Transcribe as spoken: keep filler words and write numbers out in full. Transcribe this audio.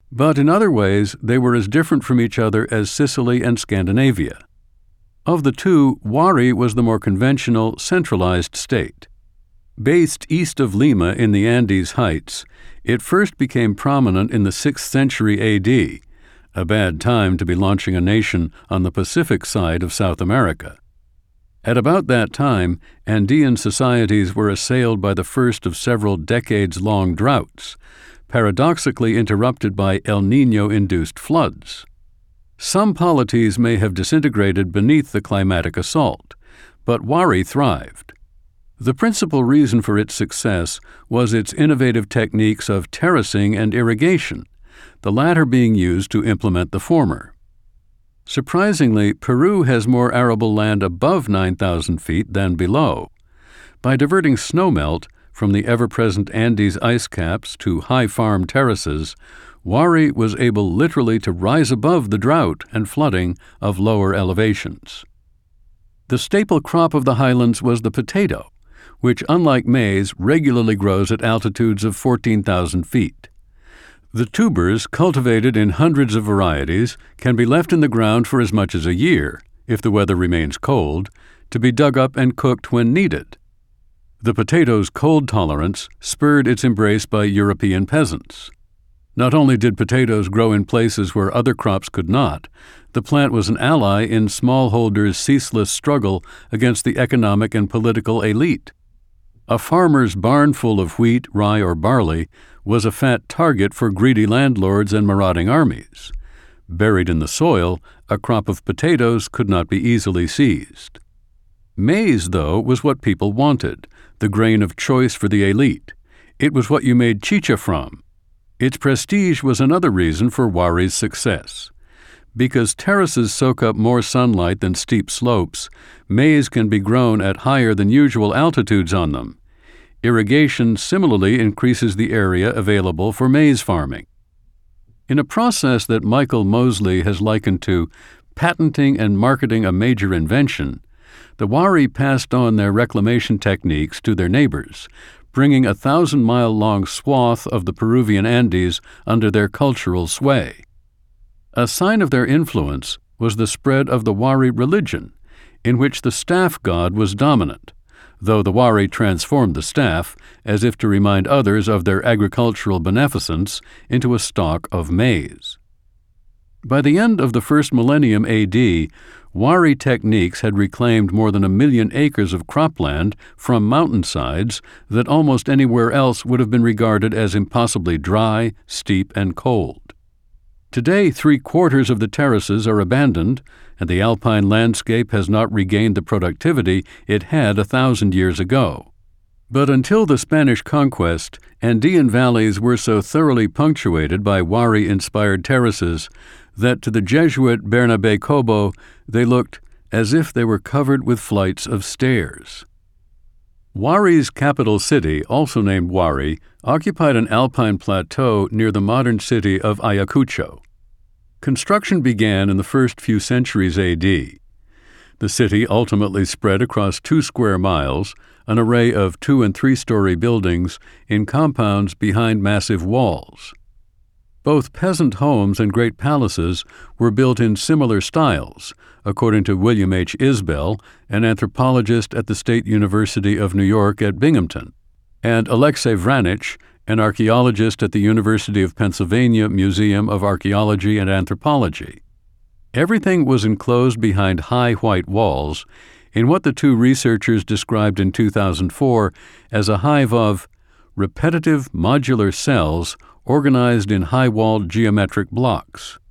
But in other ways, they were as different from each other as Sicily and Scandinavia. Of the two, Wari was the more conventional, centralized state. Based east of Lima in the Andes Heights, it first became prominent in the sixth century A D, a bad time to be launching a nation on the Pacific side of South America. At about that time, Andean societies were assailed by the first of several decades-long droughts, paradoxically interrupted by El Niño-induced floods. Some polities may have disintegrated beneath the climatic assault, but Wari thrived. The principal reason for its success was its innovative techniques of terracing and irrigation, the latter being used to implement the former. Surprisingly, Peru has more arable land above nine thousand feet than below. By diverting snowmelt from the ever-present Andes ice caps to high farm terraces, Wari was able literally to rise above the drought and flooding of lower elevations. The staple crop of the highlands was the potato, which, unlike maize, regularly grows at altitudes of fourteen thousand feet. The tubers, cultivated in hundreds of varieties, can be left in the ground for as much as a year, if the weather remains cold, to be dug up and cooked when needed. The potato's cold tolerance spurred its embrace by European peasants. Not only did potatoes grow in places where other crops could not, the plant was an ally in smallholders' ceaseless struggle against the economic and political elite. A farmer's barn full of wheat, rye, or barley was a fat target for greedy landlords and marauding armies. Buried in the soil, a crop of potatoes could not be easily seized. Maize, though, was what people wanted, the grain of choice for the elite. It was what you made chicha from. Its prestige was another reason for Wari's success. Because terraces soak up more sunlight than steep slopes, maize can be grown at higher than usual altitudes on them. Irrigation similarly increases the area available for maize farming. In a process that Michael Mosley has likened to patenting and marketing a major invention, the Wari passed on their reclamation techniques to their neighbors, bringing a thousand-mile-long swath of the Peruvian Andes under their cultural sway. A sign of their influence was the spread of the Wari religion, in which the staff god was dominant, though the Wari transformed the staff, as if to remind others of their agricultural beneficence, into a stalk of maize. By the end of the first millennium A D, Wari techniques had reclaimed more than a million acres of cropland from mountainsides that almost anywhere else would have been regarded as impossibly dry, steep, and cold. Today, three-quarters of the terraces are abandoned, and the alpine landscape has not regained the productivity it had a thousand years ago. But until the Spanish conquest, Andean valleys were so thoroughly punctuated by Wari-inspired terraces that to the Jesuit Bernabé Cobo they looked as if they were covered with flights of stairs. Wari's capital city, also named Wari, occupied an alpine plateau near the modern city of Ayacucho. Construction began in the first few centuries A D. The city ultimately spread across two square miles, an array of two- and three-story buildings in compounds behind massive walls. Both peasant homes and great palaces were built in similar styles, according to William H. Isbell, an anthropologist at the State University of New York at Binghamton, and Alexey Vranich, an archaeologist at the University of Pennsylvania Museum of Archaeology and Anthropology. Everything was enclosed behind high white walls in what the two researchers described in two thousand four as a hive of repetitive modular cells organized in high-walled geometric blocks.